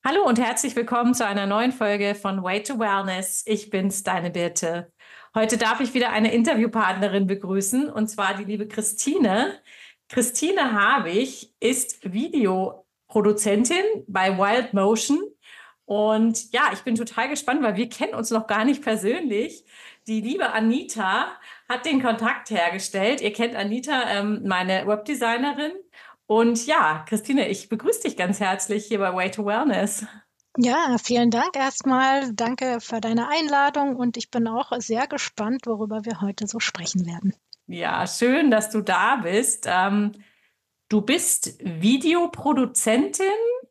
Hallo und herzlich willkommen zu einer neuen Folge von Way to Wellness. Ich bin's, deine Birte. Heute darf ich wieder eine Interviewpartnerin begrüßen, und zwar die liebe Christine. Christine Habich ist Videoproduzentin bei Wild Motion. Und ja, ich bin total gespannt, weil wir kennen uns noch gar nicht persönlich. Die liebe Anita hat den Kontakt hergestellt. Ihr kennt Anita, meine Webdesignerin. Und ja, Christine, ich begrüße dich ganz herzlich hier bei Way to Wellness. Ja, vielen Dank erstmal. Danke für deine Einladung und ich bin auch sehr gespannt, worüber wir heute so sprechen werden. Ja, schön, dass du da bist. Du bist Videoproduzentin.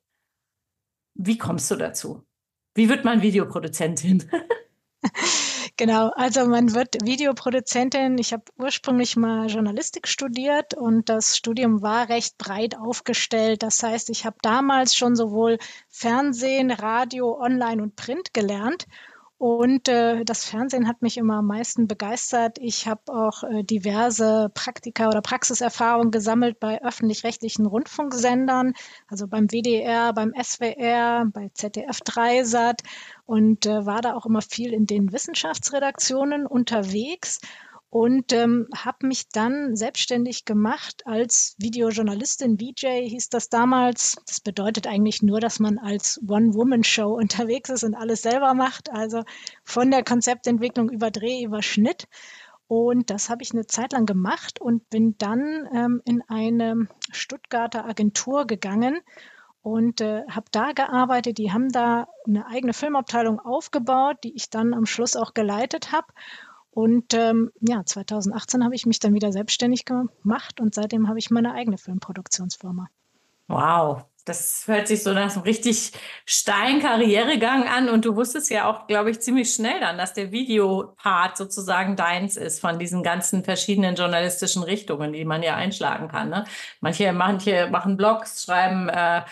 Wie kommst du dazu? Wie wird man Videoproduzentin? Genau, also man wird Videoproduzentin. Ich habe ursprünglich mal Journalistik studiert und das Studium war recht breit aufgestellt. Das heißt, ich habe damals schon sowohl Fernsehen, Radio, Online und Print gelernt. Und das Fernsehen hat mich immer am meisten begeistert. Ich habe auch diverse Praktika oder Praxiserfahrungen gesammelt bei öffentlich-rechtlichen Rundfunksendern, also beim WDR, beim SWR, bei ZDF Dreisat und war da auch immer viel in den Wissenschaftsredaktionen unterwegs und habe mich dann selbstständig gemacht als Videojournalistin. VJ hieß das damals. Das bedeutet eigentlich nur, dass man als One-Woman-Show unterwegs ist und alles selber macht. Also von der Konzeptentwicklung über Dreh, über Schnitt. Und das habe ich eine Zeit lang gemacht und bin dann in eine Stuttgarter Agentur gegangen und habe da gearbeitet. Die haben da eine eigene Filmabteilung aufgebaut, die ich dann am Schluss auch geleitet habe. Und ja, 2018 habe ich mich dann wieder selbstständig gemacht und seitdem habe ich meine eigene Filmproduktionsfirma. Wow, das hört sich so nach einem richtig steilen Karrieregang an. Und du wusstest ja auch, glaube ich, ziemlich schnell dann, dass der Videopart sozusagen deins ist von diesen ganzen verschiedenen journalistischen Richtungen, die man ja einschlagen kann. Ne? Manche machen Blogs, schreiben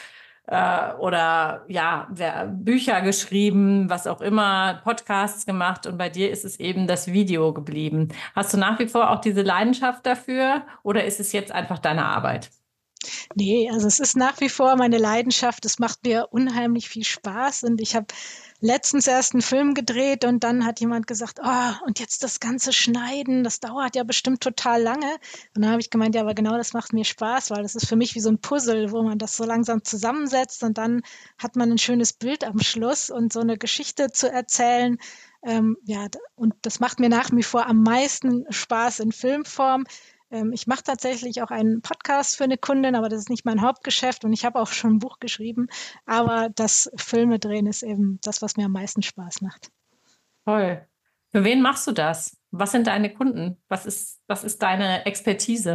oder ja, Bücher geschrieben, was auch immer, Podcasts gemacht. Und bei dir ist es eben das Video geblieben. Hast du nach wie vor auch diese Leidenschaft dafür oder ist es jetzt einfach deine Arbeit? Nee, also es ist nach wie vor meine Leidenschaft. Es macht mir unheimlich viel Spaß und ich habe letztens erst einen Film gedreht und dann hat jemand gesagt, und jetzt das ganze Schneiden, das dauert ja bestimmt total lange. Und dann habe ich gemeint, ja, aber genau das macht mir Spaß, weil das ist für mich wie so ein Puzzle, wo man das so langsam zusammensetzt und dann hat man ein schönes Bild am Schluss und so eine Geschichte zu erzählen. Ja, und das macht mir nach wie vor am meisten Spaß in Filmform. Ich mache tatsächlich auch einen Podcast für eine Kundin, aber das ist nicht mein Hauptgeschäft und ich habe auch schon ein Buch geschrieben. Aber das Filme drehen ist eben das, was mir am meisten Spaß macht. Toll. Für wen machst du das? Was sind deine Kunden? Was ist deine Expertise?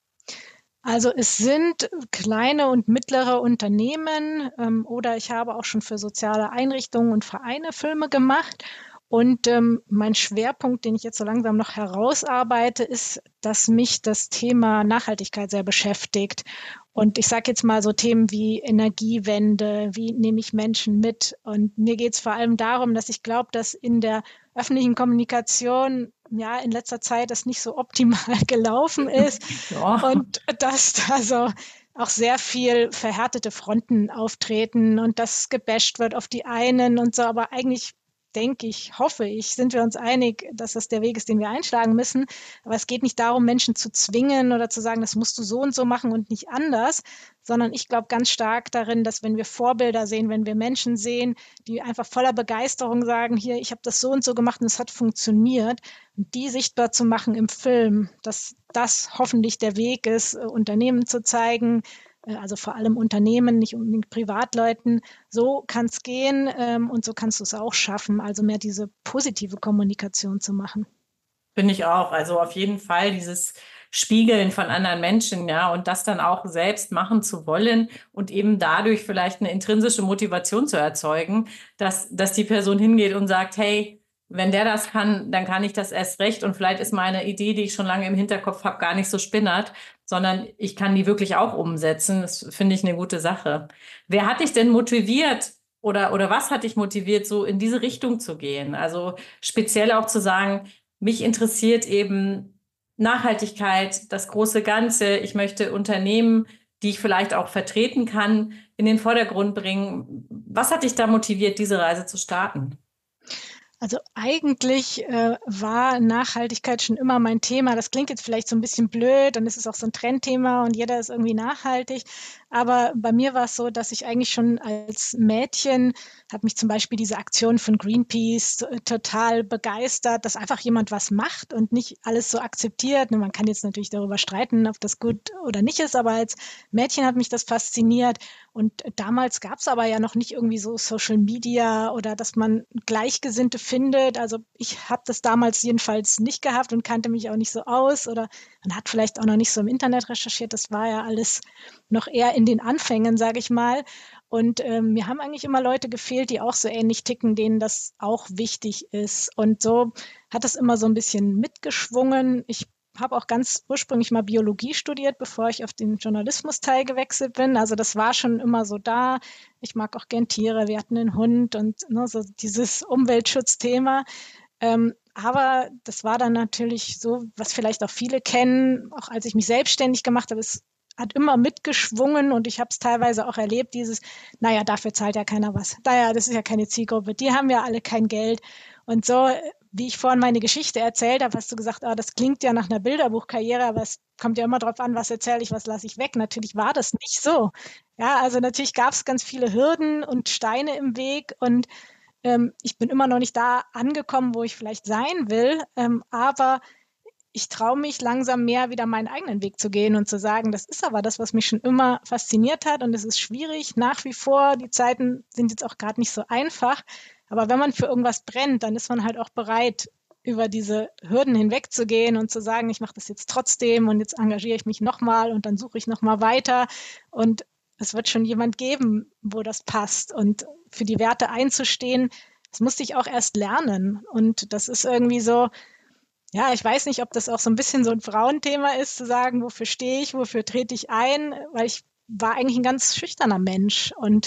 Also es sind kleine und mittlere Unternehmen oder ich habe auch schon für soziale Einrichtungen und Vereine Filme gemacht. Und mein Schwerpunkt, den ich jetzt so langsam noch herausarbeite, ist, dass mich das Thema Nachhaltigkeit sehr beschäftigt. Und ich sage jetzt mal so Themen wie Energiewende, wie nehme ich Menschen mit? Und mir geht es vor allem darum, dass ich glaube, dass in der öffentlichen Kommunikation ja in letzter Zeit das nicht so optimal gelaufen ist Ja. und dass da so auch sehr viel verhärtete Fronten auftreten und das gebasht wird auf die einen und so, aber eigentlich denke ich, hoffe ich, sind wir uns einig, dass das der Weg ist, den wir einschlagen müssen. Aber es geht nicht darum, Menschen zu zwingen oder zu sagen, das musst du so und so machen und nicht anders, sondern ich glaube ganz stark darin, dass wenn wir Vorbilder sehen, wenn wir Menschen sehen, die einfach voller Begeisterung sagen, hier, ich habe das so und so gemacht und es hat funktioniert, und die sichtbar zu machen im Film, dass das hoffentlich der Weg ist, Unternehmen zu zeigen, also vor allem Unternehmen, nicht unbedingt Privatleuten. So kann es gehen und so kannst du es auch schaffen, also mehr diese positive Kommunikation zu machen. Finde ich auch. Also auf jeden Fall dieses Spiegeln von anderen Menschen, ja, und das dann auch selbst machen zu wollen und eben dadurch vielleicht eine intrinsische Motivation zu erzeugen, dass die Person hingeht und sagt, hey, wenn der das kann, dann kann ich das erst recht. Und vielleicht ist meine Idee, die ich schon lange im Hinterkopf habe, gar nicht so spinnert, sondern ich kann die wirklich auch umsetzen. Das finde ich eine gute Sache. Wer hat dich denn motiviert oder was hat dich motiviert, so in diese Richtung zu gehen? Also speziell auch zu sagen, mich interessiert eben Nachhaltigkeit, das große Ganze. Ich möchte Unternehmen, die ich vielleicht auch vertreten kann, in den Vordergrund bringen. Was hat dich da motiviert, diese Reise zu starten? Also eigentlich war Nachhaltigkeit schon immer mein Thema. Das klingt jetzt vielleicht so ein bisschen blöd und es ist auch so ein Trendthema und jeder ist irgendwie nachhaltig. Aber bei mir war es so, dass ich eigentlich schon als Mädchen hat mich zum Beispiel diese Aktion von Greenpeace total begeistert, dass einfach jemand was macht und nicht alles so akzeptiert. Und man kann jetzt natürlich darüber streiten, ob das gut oder nicht ist, aber als Mädchen hat mich das fasziniert. Und damals gab es aber ja noch nicht irgendwie so Social Media oder dass man Gleichgesinnte findet. Also ich habe das damals jedenfalls nicht gehabt und kannte mich auch nicht so aus oder man hat vielleicht auch noch nicht so im Internet recherchiert. Das war ja alles noch eher in den Anfängen, sage ich mal. Und mir haben eigentlich immer Leute gefehlt, die auch so ähnlich ticken, denen das auch wichtig ist. Und so hat das immer so ein bisschen mitgeschwungen. Ich habe auch ganz ursprünglich mal Biologie studiert, bevor ich auf den Journalismusteil gewechselt bin. Also das war schon immer so da. Ich mag auch gern Tiere. Wir hatten einen Hund und ne, so dieses Umweltschutzthema. Aber das war dann natürlich so, was vielleicht auch viele kennen, auch als ich mich selbstständig gemacht habe, es hat immer mitgeschwungen und ich habe es teilweise auch erlebt, dieses, naja, dafür zahlt ja keiner was. Naja, das ist ja keine Zielgruppe, die haben ja alle kein Geld. Und so, wie ich vorhin meine Geschichte erzählt habe, hast du gesagt, ah, das klingt ja nach einer Bilderbuchkarriere, aber es kommt ja immer darauf an, was erzähle ich, was lasse ich weg. Natürlich war das nicht so. Ja, also natürlich gab es ganz viele Hürden und Steine im Weg und ich bin immer noch nicht da angekommen, wo ich vielleicht sein will, aber ich traue mich langsam mehr wieder meinen eigenen Weg zu gehen und zu sagen, das ist aber das, was mich schon immer fasziniert hat und es ist schwierig nach wie vor. Die Zeiten sind jetzt auch gerade nicht so einfach, aber wenn man für irgendwas brennt, dann ist man halt auch bereit, über diese Hürden hinwegzugehen und zu sagen, ich mache das jetzt trotzdem und jetzt engagiere ich mich nochmal und dann suche ich nochmal weiter und es wird schon jemand geben, wo das passt und für die Werte einzustehen, das musste ich auch erst lernen und das ist irgendwie so, ja, ich weiß nicht, ob das auch so ein bisschen so ein Frauenthema ist, zu sagen, wofür stehe ich, wofür trete ich ein, weil ich war eigentlich ein ganz schüchterner Mensch und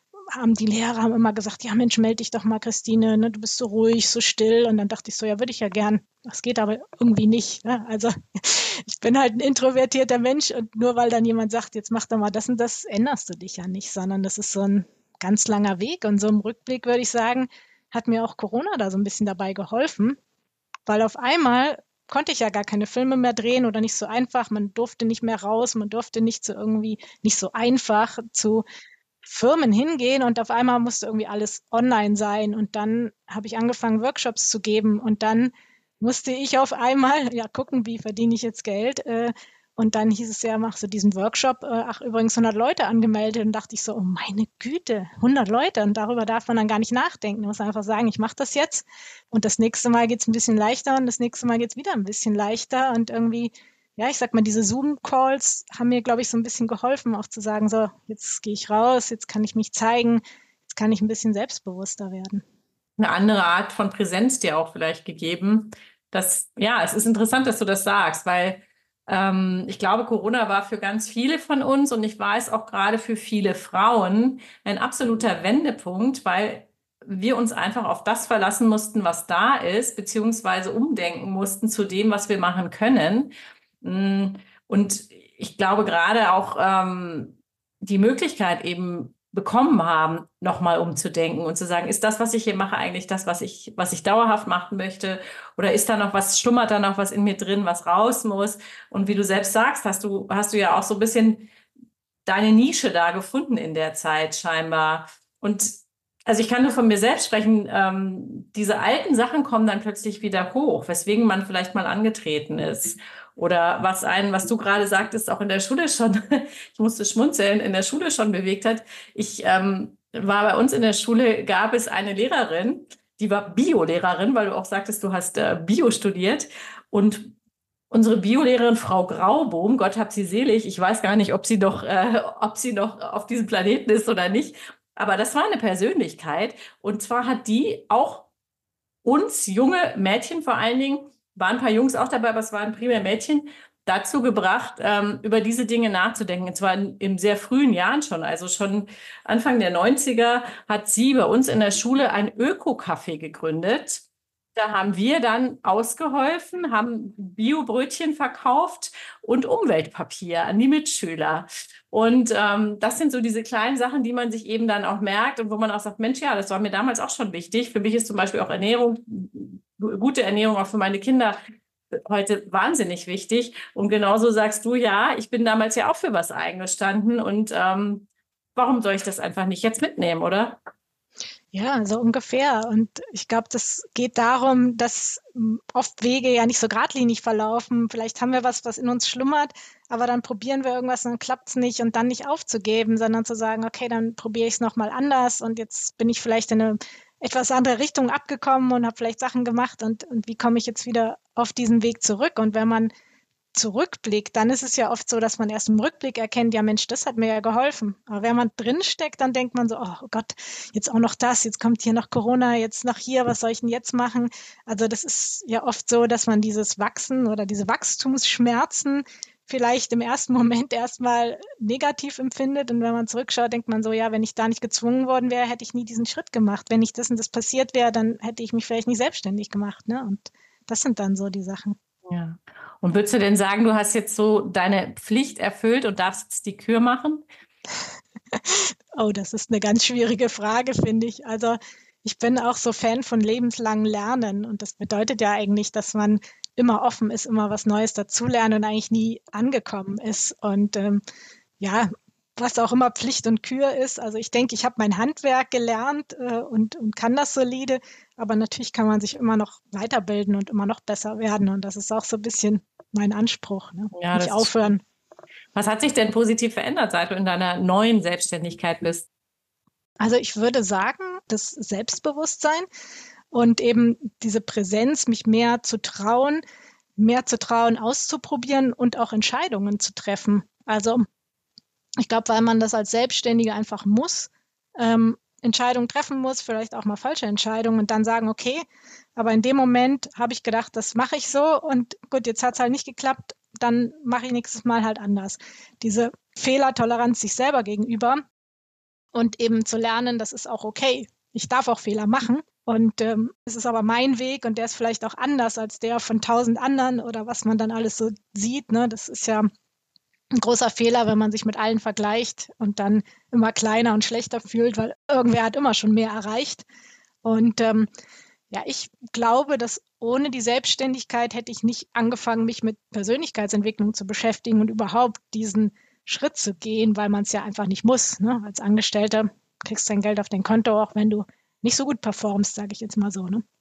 die Lehrer haben immer gesagt, ja Mensch, melde dich doch mal, Christine, ne, du bist so ruhig, so still und dann dachte ich so, ja, würde ich ja gern. Das geht aber irgendwie nicht. Ne? Also ich bin halt ein introvertierter Mensch und nur weil dann jemand sagt, jetzt mach doch mal das und das, änderst du dich ja nicht, sondern das ist so ein ganz langer Weg und so im Rückblick würde ich sagen, hat mir auch Corona da so ein bisschen dabei geholfen, weil auf einmal konnte ich ja gar keine Filme mehr drehen oder nicht so einfach. Man durfte nicht mehr raus, man durfte nicht so irgendwie, nicht so einfach zu Firmen hingehen und auf einmal musste irgendwie alles online sein. Und dann habe ich angefangen, Workshops zu geben und dann musste ich auf einmal ja gucken, wie verdiene ich jetzt Geld. Und dann hieß es ja, machst du diesen Workshop, ach übrigens 100 Leute angemeldet und dachte ich so, oh meine Güte, 100 Leute und darüber darf man dann gar nicht nachdenken. Man muss einfach sagen, ich mache das jetzt und das nächste Mal geht es ein bisschen leichter und das nächste Mal geht es wieder ein bisschen leichter und irgendwie, ja, ich sag mal, diese Zoom-Calls haben mir, glaube ich, so ein bisschen geholfen, auch zu sagen, so, jetzt gehe ich raus, jetzt kann ich mich zeigen, jetzt kann ich ein bisschen selbstbewusster werden. Eine andere Art von Präsenz dir auch vielleicht gegeben. Ja, es ist interessant, dass du das sagst, weil ich glaube, Corona war für ganz viele von uns und ich weiß auch gerade für viele Frauen ein absoluter Wendepunkt, weil wir uns einfach auf das verlassen mussten, was da ist, beziehungsweise umdenken mussten zu dem, was wir machen können. Mm, Und ich glaube gerade auch die Möglichkeit eben bekommen haben, nochmal umzudenken und zu sagen, ist das, was ich hier mache, eigentlich das, was ich dauerhaft machen möchte? Oder ist da noch was, schlummert da noch was in mir drin, was raus muss? Und wie du selbst sagst, hast du ja auch so ein bisschen deine Nische da gefunden in der Zeit scheinbar. Und also ich kann nur von mir selbst sprechen, diese alten Sachen kommen dann plötzlich wieder hoch, weswegen man vielleicht mal angetreten ist. Oder was du gerade sagtest, auch in der Schule schon, ich musste schmunzeln, in der Schule schon bewegt hat. Ich war bei uns in der Schule, gab es eine Lehrerin, die war Bio-Lehrerin, weil du auch sagtest, du hast Bio studiert. Und unsere Biolehrerin Frau Graubohm, Gott hab sie selig, ich weiß gar nicht, ob sie noch auf diesem Planeten ist oder nicht, aber das war eine Persönlichkeit und zwar hat die auch uns junge Mädchen vor allen Dingen, waren ein paar Jungs auch dabei, aber es waren primär Mädchen, dazu gebracht, über diese Dinge nachzudenken. Und zwar in sehr frühen Jahren schon, also schon Anfang der 90er hat sie bei uns in der Schule ein Öko-Café gegründet. Da haben wir dann ausgeholfen, haben Biobrötchen verkauft und Umweltpapier an die Mitschüler. Und das sind so diese kleinen Sachen, die man sich eben dann auch merkt und wo man auch sagt, Mensch, ja, das war mir damals auch schon wichtig. Für mich ist zum Beispiel auch Ernährung, gute Ernährung auch für meine Kinder heute wahnsinnig wichtig. Und genauso sagst du, ja, ich bin damals ja auch für was eingestanden und warum soll ich das einfach nicht jetzt mitnehmen, oder? Ja, so ungefähr. Und ich glaube, das geht darum, dass oft Wege ja nicht so geradlinig verlaufen. Vielleicht haben wir was, was in uns schlummert, aber dann probieren wir irgendwas und dann klappt's nicht und dann nicht aufzugeben, sondern zu sagen, okay, dann probiere ich es nochmal anders und jetzt bin ich vielleicht in eine etwas andere Richtung abgekommen und habe vielleicht Sachen gemacht und wie komme ich jetzt wieder auf diesen Weg zurück? Und wenn man zurückblickt, dann ist es ja oft so, dass man erst im Rückblick erkennt, ja Mensch, das hat mir ja geholfen. Aber wenn man drinsteckt, dann denkt man so, oh Gott, jetzt auch noch das, jetzt kommt hier noch Corona, jetzt noch hier, was soll ich denn jetzt machen? Also das ist ja oft so, dass man dieses Wachsen oder diese Wachstumsschmerzen vielleicht im ersten Moment erstmal negativ empfindet. Und wenn man zurückschaut, denkt man so, ja, wenn ich da nicht gezwungen worden wäre, hätte ich nie diesen Schritt gemacht. Wenn nicht das und das passiert wäre, dann hätte ich mich vielleicht nicht selbstständig gemacht. Ne? Und das sind dann so die Sachen. Ja. Und würdest du denn sagen, du hast jetzt so deine Pflicht erfüllt und darfst jetzt die Kür machen? Oh, das ist eine ganz schwierige Frage, finde ich. Also ich bin auch so Fan von lebenslangen Lernen und das bedeutet ja eigentlich, dass man immer offen ist, immer was Neues dazulernen und eigentlich nie angekommen ist. Und ja, was auch immer Pflicht und Kür ist. Also ich denke, ich habe mein Handwerk gelernt und kann das solide, aber natürlich kann man sich immer noch weiterbilden und immer noch besser werden. Und das ist auch so ein bisschen mein Anspruch, ne? Ja, Nicht das ist. aufhören. Was hat sich denn positiv verändert, seit du in deiner neuen Selbstständigkeit bist? Also ich würde sagen, das Selbstbewusstsein und eben diese Präsenz, mich mehr zu trauen, auszuprobieren und auch Entscheidungen zu treffen. Also ich glaube, weil man das als Selbstständiger einfach muss, Entscheidungen treffen muss, vielleicht auch mal falsche Entscheidungen und dann sagen, okay, aber in dem Moment habe ich gedacht, das mache ich so und gut, jetzt hat es halt nicht geklappt, dann mache ich nächstes Mal halt anders. Diese Fehlertoleranz sich selber gegenüber und eben zu lernen, das ist auch okay. Ich darf auch Fehler machen und es ist aber mein Weg und der ist vielleicht auch anders als der von 1000 anderen oder was man dann alles so sieht. Ne? Das ist ja ein großer Fehler, wenn man sich mit allen vergleicht und dann immer kleiner und schlechter fühlt, weil irgendwer hat immer schon mehr erreicht. Und ja, ich glaube, dass ohne die Selbstständigkeit hätte ich nicht angefangen, mich mit Persönlichkeitsentwicklung zu beschäftigen und überhaupt diesen Schritt zu gehen, weil man es ja einfach nicht muss. Ne? Als Angestellter kriegst du dein Geld auf dein Konto, auch wenn du nicht so gut performst, sage ich jetzt mal so. Ne?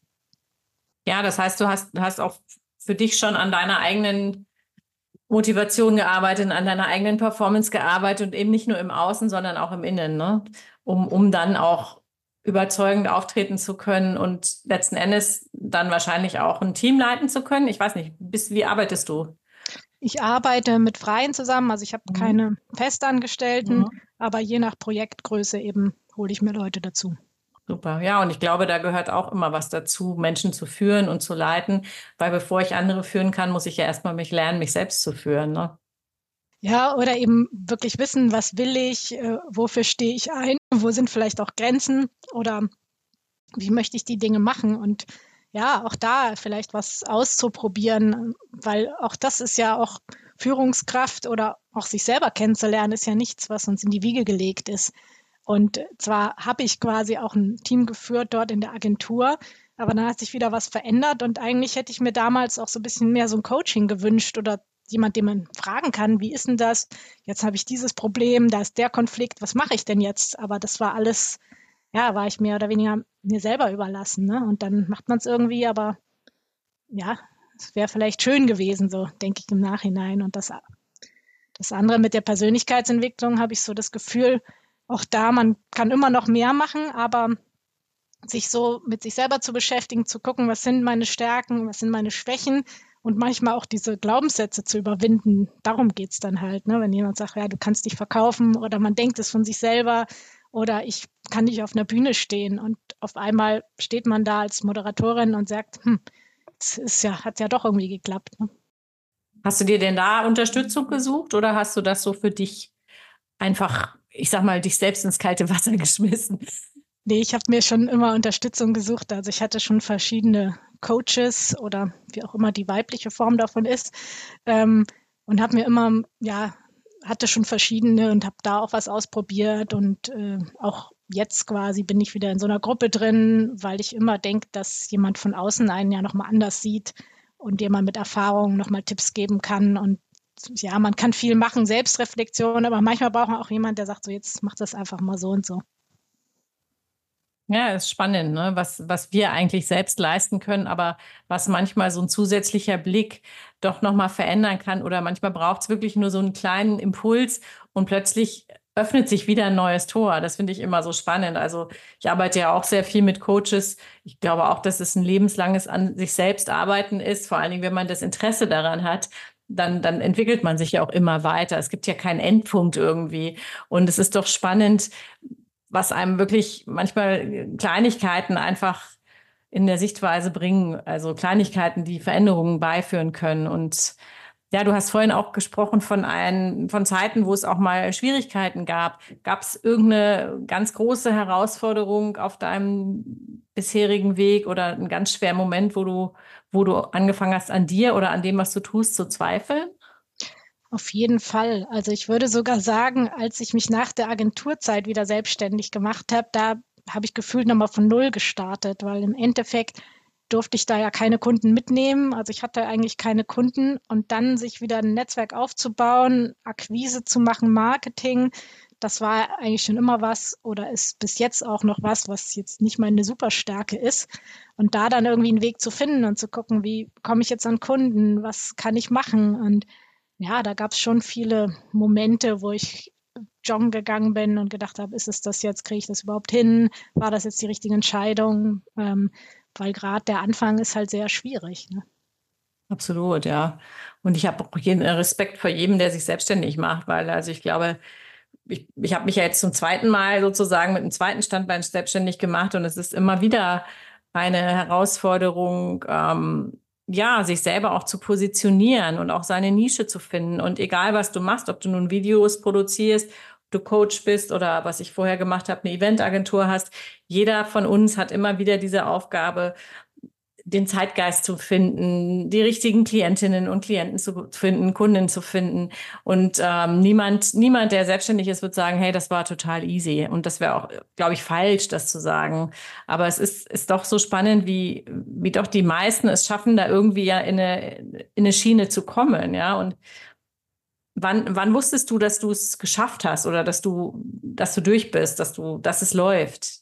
Ja, das heißt, du hast auch für dich schon an deiner eigenen Motivation gearbeitet, an deiner eigenen Performance gearbeitet und eben nicht nur im Außen, sondern auch im Innen, ne? Um dann auch überzeugend auftreten zu können und letzten Endes dann wahrscheinlich auch ein Team leiten zu können. Ich weiß nicht, wie arbeitest du? Ich arbeite mit Freien zusammen, also ich habe Mhm. keine Festangestellten, Mhm. aber je nach Projektgröße eben hole ich mir Leute dazu. Super. Ja, und ich glaube, da gehört auch immer was dazu, Menschen zu führen und zu leiten, weil bevor ich andere führen kann, muss ich ja erstmal mich lernen, mich selbst zu führen, ne? Ja, oder eben wirklich wissen, was will ich, wofür stehe ich ein, wo sind vielleicht auch Grenzen oder wie möchte ich die Dinge machen und ja, auch da vielleicht was auszuprobieren, weil auch das ist ja auch Führungskraft oder auch sich selber kennenzulernen, ist ja nichts, was uns in die Wiege gelegt ist. Und zwar habe ich quasi auch ein Team geführt dort in der Agentur, aber dann hat sich wieder was verändert und eigentlich hätte ich mir damals auch so ein bisschen mehr so ein Coaching gewünscht oder jemand, den man fragen kann, wie ist denn das? Jetzt habe ich dieses Problem, da ist der Konflikt, was mache ich denn jetzt? Aber das war alles, ja, war ich mehr oder weniger mir selber überlassen, ne? Und dann macht man es irgendwie, aber ja, es wäre vielleicht schön gewesen, so denke ich im Nachhinein. Und das andere mit der Persönlichkeitsentwicklung habe ich so das Gefühl, auch da, man kann immer noch mehr machen, aber sich so mit sich selber zu beschäftigen, zu gucken, was sind meine Stärken, was sind meine Schwächen und manchmal auch diese Glaubenssätze zu überwinden. Darum geht's dann halt, ne? Wenn jemand sagt, ja, du kannst dich verkaufen oder man denkt es von sich selber oder ich kann nicht auf einer Bühne stehen und auf einmal steht man da als Moderatorin und sagt, es ist ja, hat ja doch irgendwie geklappt. Ne? Hast du dir denn da Unterstützung gesucht oder hast du das so für dich einfach, ich sag mal, dich selbst ins kalte Wasser geschmissen? Nee, ich habe mir schon immer Unterstützung gesucht. Also ich hatte schon verschiedene Coaches oder wie auch immer die weibliche Form davon ist, ähm, und habe mir immer, ja, hatte schon verschiedene und habe da auch was ausprobiert und auch jetzt quasi bin ich wieder in so einer Gruppe drin, weil ich immer denke, dass jemand von außen einen ja nochmal anders sieht und jemand mit Erfahrung nochmal Tipps geben kann. Und ja, man kann viel machen, Selbstreflexion, aber manchmal braucht man auch jemand, der sagt so, jetzt mach das einfach mal so und so. Ja, ist spannend, ne? Was wir eigentlich selbst leisten können, aber was manchmal so ein zusätzlicher Blick doch nochmal verändern kann. Oder manchmal braucht es wirklich nur so einen kleinen Impuls und plötzlich öffnet sich wieder ein neues Tor. Das finde ich immer so spannend. Also ich arbeite ja auch sehr viel mit Coaches. Ich glaube auch, dass es ein lebenslanges an sich selbst arbeiten ist, vor allen Dingen, wenn man das Interesse daran hat. Dann entwickelt man sich ja auch immer weiter. Es gibt ja keinen Endpunkt irgendwie. Und es ist doch spannend, was einem wirklich manchmal Kleinigkeiten einfach in der Sichtweise bringen, also Kleinigkeiten, die Veränderungen beiführen können. Und ja, du hast vorhin auch gesprochen von Zeiten, wo es auch mal Schwierigkeiten gab. Gab es irgendeine ganz große Herausforderung auf deinem bisherigen Weg oder einen ganz schweren Moment, wo du angefangen hast, an dir oder an dem, was du tust, zu zweifeln? Auf jeden Fall. Also ich würde sogar sagen, als ich mich nach der Agenturzeit wieder selbstständig gemacht habe, da habe ich gefühlt nochmal von Null gestartet, weil im Endeffekt durfte ich da ja keine Kunden mitnehmen. Also ich hatte eigentlich keine Kunden und dann sich wieder ein Netzwerk aufzubauen, Akquise zu machen, Marketing, das war eigentlich schon immer was oder ist bis jetzt auch noch was, was jetzt nicht meine Superstärke ist. Und da dann irgendwie einen Weg zu finden und zu gucken, wie komme ich jetzt an Kunden, was kann ich machen und ja, da gab es schon viele Momente, wo ich joggen gegangen bin und gedacht habe, ist es das jetzt, kriege ich das überhaupt hin? War das jetzt die richtige Entscheidung? Weil gerade der Anfang ist halt sehr schwierig. Ne? Absolut, ja. Und ich habe auch jeden Respekt vor jedem, der sich selbstständig macht, weil also ich glaube, ich habe mich ja jetzt zum zweiten Mal sozusagen mit einem zweiten Standbein selbstständig gemacht und es ist immer wieder eine Herausforderung, ja, sich selber auch zu positionieren und auch seine Nische zu finden. Und egal, was du machst, ob du nun Videos produzierst, ob du Coach bist oder was ich vorher gemacht habe, eine Eventagentur hast, jeder von uns hat immer wieder diese Aufgabe, den Zeitgeist zu finden, die richtigen Klientinnen und Klienten zu finden, Kunden zu finden. Und niemand, der selbstständig ist, wird sagen, hey, das war total easy. Und das wäre auch, glaube ich, falsch, das zu sagen. Aber ist doch so spannend, wie doch die meisten es schaffen, da irgendwie ja in eine Schiene zu kommen, ja. Und wann wusstest du, dass du es geschafft hast oder dass du durch bist, dass es läuft?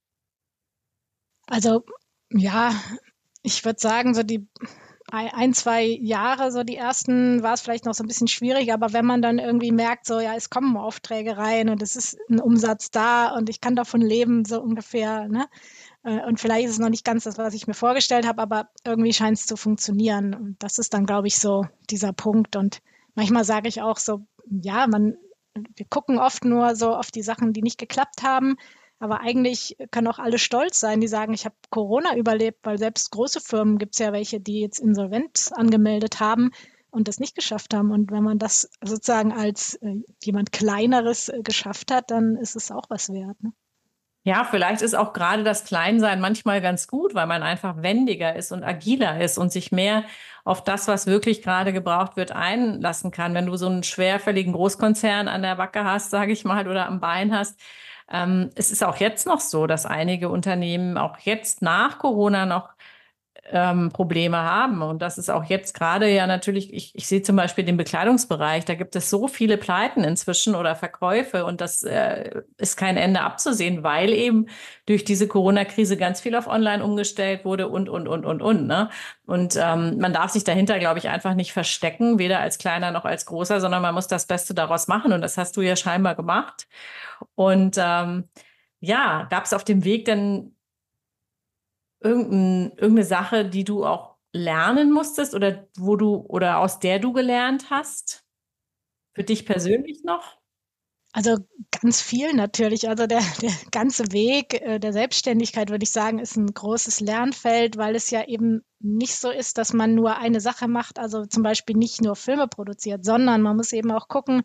Also ja, ich würde sagen, so die ein, 2 Jahre, so die ersten, war es vielleicht noch so ein bisschen schwierig, aber wenn man dann irgendwie merkt, so ja, es kommen Aufträge rein und es ist ein Umsatz da und ich kann davon leben, so ungefähr, ne? Und vielleicht ist es noch nicht ganz das, was ich mir vorgestellt habe, aber irgendwie scheint es zu funktionieren. Und das ist dann, glaube ich, so dieser Punkt. Und manchmal sage ich auch so, ja, wir gucken oft nur so auf die Sachen, die nicht geklappt haben. Aber eigentlich können auch alle stolz sein, die sagen, ich habe Corona überlebt, weil selbst große Firmen gibt es ja welche, die jetzt Insolvenz angemeldet haben und das nicht geschafft haben. Und wenn man das sozusagen als jemand Kleineres geschafft hat, dann ist es auch was wert. Ne? Ja, vielleicht ist auch gerade das Kleinsein manchmal ganz gut, weil man einfach wendiger ist und agiler ist und sich mehr auf das, was wirklich gerade gebraucht wird, einlassen kann. Wenn du so einen schwerfälligen Großkonzern an der Backe hast, sage ich mal, oder am Bein hast. Es ist auch jetzt noch so, dass einige Unternehmen auch jetzt nach Corona noch Probleme haben. Und das ist auch jetzt gerade ja natürlich, ich sehe zum Beispiel den Bekleidungsbereich, da gibt es so viele Pleiten inzwischen oder Verkäufe und das ist kein Ende abzusehen, weil eben durch diese Corona-Krise ganz viel auf Online umgestellt wurde und, ne? Und man darf sich dahinter, glaube ich, einfach nicht verstecken, weder als kleiner noch als großer, sondern man muss das Beste daraus machen und das hast du ja scheinbar gemacht. Und ja, gab es auf dem Weg dann irgendeine Sache, die du auch lernen musstest oder oder aus der du gelernt hast? Für dich persönlich noch? Also ganz viel natürlich. Also der ganze Weg der Selbstständigkeit, würde ich sagen, ist ein großes Lernfeld, weil es ja eben nicht so ist, dass man nur eine Sache macht, also zum Beispiel nicht nur Filme produziert, sondern man muss eben auch gucken,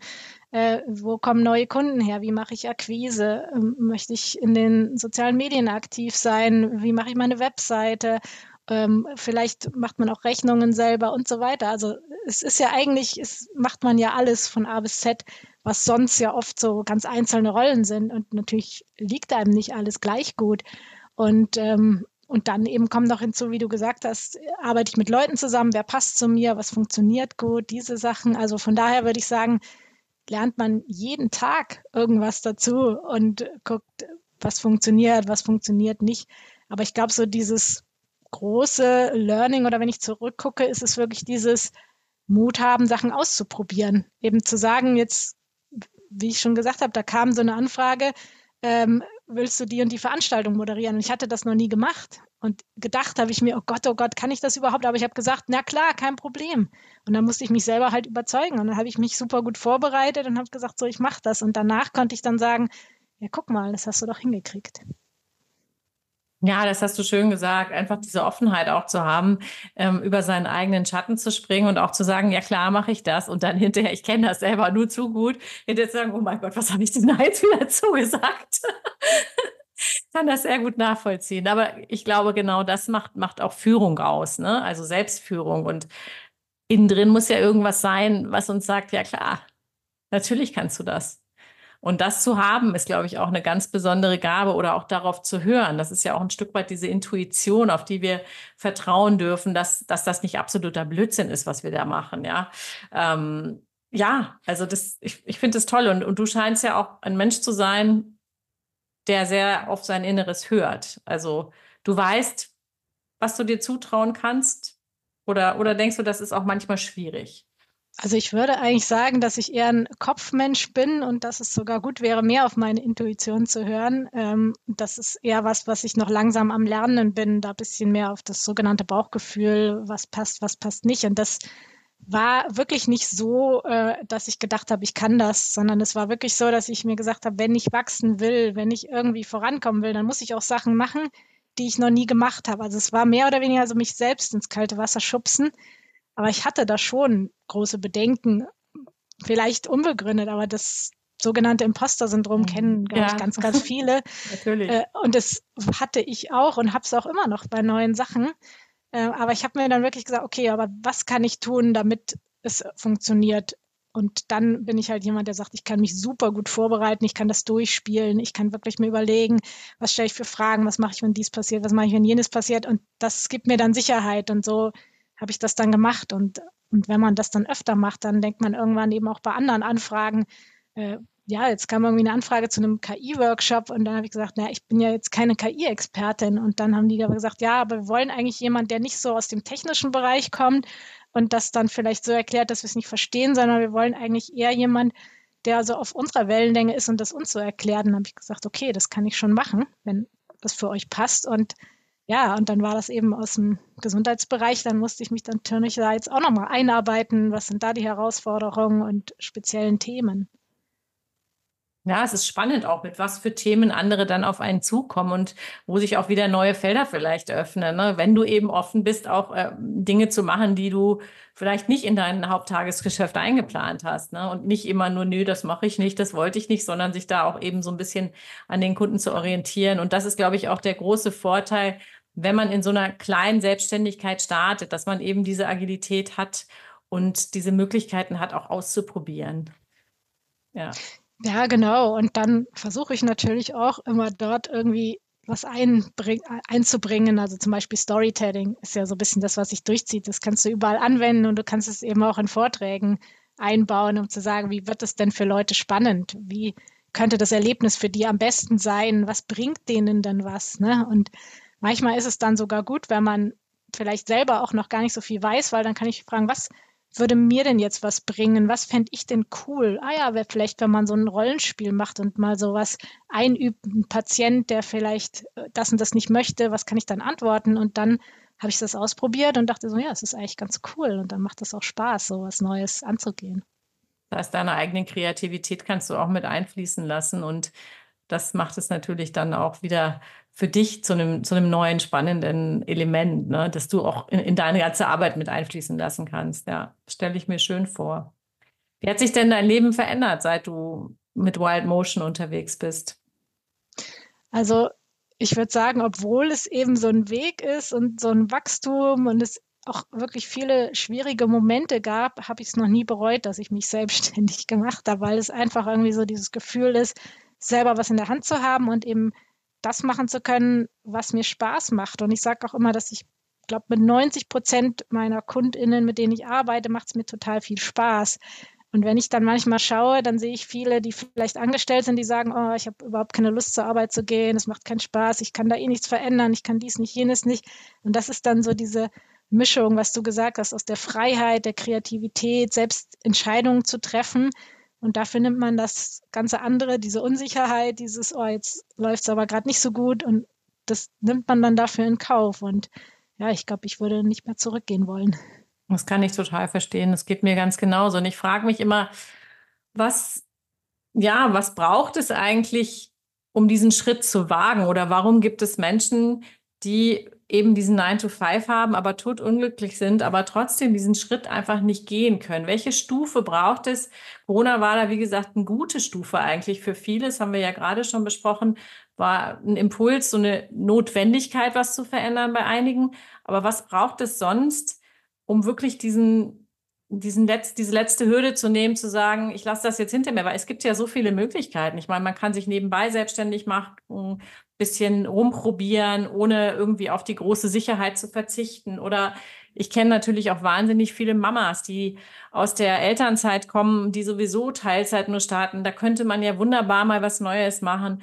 Wo kommen neue Kunden her? Wie mache ich Akquise? Möchte ich in den sozialen Medien aktiv sein? Wie mache ich meine Webseite? Vielleicht macht man auch Rechnungen selber und so weiter. Also es ist ja eigentlich, es macht man ja alles von A bis Z, was sonst ja oft so ganz einzelne Rollen sind. Und natürlich liegt einem nicht alles gleich gut. Und dann eben kommt noch hinzu, wie du gesagt hast, arbeite ich mit Leuten zusammen, wer passt zu mir, was funktioniert gut, diese Sachen. Also von daher würde ich sagen, lernt man jeden Tag irgendwas dazu und guckt, was funktioniert nicht. Aber ich glaube, so dieses große Learning oder wenn ich zurückgucke, ist es wirklich dieses Mut haben, Sachen auszuprobieren. Eben zu sagen, jetzt, wie ich schon gesagt habe, da kam so eine Anfrage, willst du die und die Veranstaltung moderieren? Und ich hatte das noch nie gemacht. Und gedacht habe ich mir, oh Gott, kann ich das überhaupt? Aber ich habe gesagt, na klar, kein Problem. Und dann musste ich mich selber halt überzeugen. Und dann habe ich mich super gut vorbereitet und habe gesagt, so, ich mache das. Und danach konnte ich dann sagen, ja, guck mal, das hast du doch hingekriegt. Ja, das hast du schön gesagt. Einfach diese Offenheit auch zu haben, über seinen eigenen Schatten zu springen und auch zu sagen, ja klar, mache ich das. Und dann hinterher, ich kenne das selber nur zu gut, hinterher zu sagen, oh mein Gott, was habe ich denn da jetzt wieder zugesagt? Kann das sehr gut nachvollziehen. Aber ich glaube, genau das macht auch Führung aus, ne? Also Selbstführung. Und innen drin muss ja irgendwas sein, was uns sagt, ja klar, natürlich kannst du das. Und das zu haben, ist, glaube ich, auch eine ganz besondere Gabe oder auch darauf zu hören. Das ist ja auch ein Stück weit diese Intuition, auf die wir vertrauen dürfen, dass das nicht absoluter Blödsinn ist, was wir da machen, ja. Ja, also ich finde das toll. Und du scheinst ja auch ein Mensch zu sein, der sehr auf sein Inneres hört. Also du weißt, was du dir zutrauen kannst, oder denkst du, das ist auch manchmal schwierig? Also ich würde eigentlich sagen, dass ich eher ein Kopfmensch bin und dass es sogar gut wäre, mehr auf meine Intuition zu hören. Das ist eher was ich noch langsam am Lernen bin, da ein bisschen mehr auf das sogenannte Bauchgefühl, was passt nicht. Und das war wirklich nicht so, dass ich gedacht habe, ich kann das, sondern es war wirklich so, dass ich mir gesagt habe, wenn ich wachsen will, wenn ich irgendwie vorankommen will, dann muss ich auch Sachen machen, die ich noch nie gemacht habe. Also es war mehr oder weniger so mich selbst ins kalte Wasser schubsen. Aber ich hatte da schon große Bedenken, vielleicht unbegründet, aber das sogenannte Imposter-Syndrom kennen, glaube ich, Ja, ganz, ganz viele. natürlich. Und das hatte ich auch und habe es auch immer noch bei neuen Sachen. Aber ich habe mir dann wirklich gesagt, okay, aber was kann ich tun, damit es funktioniert? Und dann bin ich halt jemand, der sagt, ich kann mich super gut vorbereiten, ich kann das durchspielen, ich kann wirklich mir überlegen, was stelle ich für Fragen, was mache ich, wenn dies passiert, was mache ich, wenn jenes passiert. Und das gibt mir dann Sicherheit. Und so habe ich das dann gemacht. Und wenn man das dann öfter macht, dann denkt man irgendwann eben auch bei anderen Anfragen, äh, ja, jetzt kam irgendwie eine Anfrage zu einem KI-Workshop und dann habe ich gesagt, na, ich bin ja jetzt keine KI-Expertin. Und dann haben die aber gesagt, ja, aber wir wollen eigentlich jemanden, der nicht so aus dem technischen Bereich kommt und das dann vielleicht so erklärt, dass wir es nicht verstehen, sondern wir wollen eigentlich eher jemanden, der so auf unserer Wellenlänge ist und das uns so erklärt. Dann habe ich gesagt, okay, das kann ich schon machen, wenn das für euch passt. Und ja, und dann war das eben aus dem Gesundheitsbereich. Dann musste ich mich dann natürlich da jetzt auch nochmal einarbeiten. Was sind da die Herausforderungen und speziellen Themen? Ja, es ist spannend auch, mit was für Themen andere dann auf einen zukommen und wo sich auch wieder neue Felder vielleicht öffnen, ne? Wenn du eben offen bist, auch Dinge zu machen, die du vielleicht nicht in dein Haupttagesgeschäft eingeplant hast, ne? Und nicht immer nur, nö, das mache ich nicht, das wollte ich nicht, sondern sich da auch eben so ein bisschen an den Kunden zu orientieren. Und das ist, glaube ich, auch der große Vorteil, wenn man in so einer kleinen Selbstständigkeit startet, dass man eben diese Agilität hat und diese Möglichkeiten hat, auch auszuprobieren. Ja. Ja, genau. Und dann versuche ich natürlich auch immer dort irgendwie was einzubringen. Also zum Beispiel Storytelling ist ja so ein bisschen das, was sich durchzieht. Das kannst du überall anwenden und du kannst es eben auch in Vorträgen einbauen, um zu sagen, wie wird es denn für Leute spannend? Wie könnte das Erlebnis für die am besten sein? Was bringt denen denn was? Ne? Und manchmal ist es dann sogar gut, wenn man vielleicht selber auch noch gar nicht so viel weiß, weil dann kann ich fragen, was würde mir denn jetzt was bringen? Was fände ich denn cool? Ah ja, wäre vielleicht, wenn man so ein Rollenspiel macht und mal sowas einübt, ein Patient, der vielleicht das und das nicht möchte, was kann ich dann antworten? Und dann habe ich das ausprobiert und dachte so, ja, es ist eigentlich ganz cool und dann macht es auch Spaß, so was Neues anzugehen. Das heißt, deine eigene Kreativität kannst du auch mit einfließen lassen und das macht es natürlich dann auch wieder für dich zu einem neuen spannenden Element, ne, dass du auch in deine ganze Arbeit mit einfließen lassen kannst. Ja, stelle ich mir schön vor. Wie hat sich denn dein Leben verändert, seit du mit Wild Motion unterwegs bist? Also ich würde sagen, obwohl es eben so ein Weg ist und so ein Wachstum und es auch wirklich viele schwierige Momente gab, habe ich es noch nie bereut, dass ich mich selbstständig gemacht habe, weil es einfach irgendwie so dieses Gefühl ist, selber was in der Hand zu haben und eben das machen zu können, was mir Spaß macht. Und ich sage auch immer, dass ich glaube, mit 90% meiner KundInnen, mit denen ich arbeite, macht es mir total viel Spaß. Und wenn ich dann manchmal schaue, dann sehe ich viele, die vielleicht angestellt sind, die sagen, oh, ich habe überhaupt keine Lust zur Arbeit zu gehen, es macht keinen Spaß, ich kann da eh nichts verändern, ich kann dies nicht, jenes nicht. Und das ist dann so diese Mischung, was du gesagt hast, aus der Freiheit, der Kreativität, selbst Entscheidungen zu treffen. Und dafür nimmt man das ganze andere, diese Unsicherheit, dieses, oh, jetzt läuft es aber gerade nicht so gut. Und das nimmt man dann dafür in Kauf. Und ja, ich glaube, ich würde nicht mehr zurückgehen wollen. Das kann ich total verstehen. Das geht mir ganz genauso. Und ich frage mich immer, was, ja, was braucht es eigentlich, um diesen Schritt zu wagen? Oder warum gibt es Menschen, die eben diesen 9 to 5 haben, aber totunglücklich sind, aber trotzdem diesen Schritt einfach nicht gehen können? Welche Stufe braucht es? Corona war da, wie gesagt, eine gute Stufe eigentlich für viele. Das haben wir ja gerade schon besprochen, war ein Impuls, so eine Notwendigkeit, was zu verändern bei einigen. Aber was braucht es sonst, um wirklich diese letzte Hürde zu nehmen, zu sagen, ich lasse das jetzt hinter mir, weil es gibt ja so viele Möglichkeiten. Ich meine, man kann sich nebenbei selbstständig machen, ein bisschen rumprobieren, ohne irgendwie auf die große Sicherheit zu verzichten. Oder ich kenne natürlich auch wahnsinnig viele Mamas, die aus der Elternzeit kommen, die sowieso Teilzeit nur starten. Da könnte man ja wunderbar mal was Neues machen.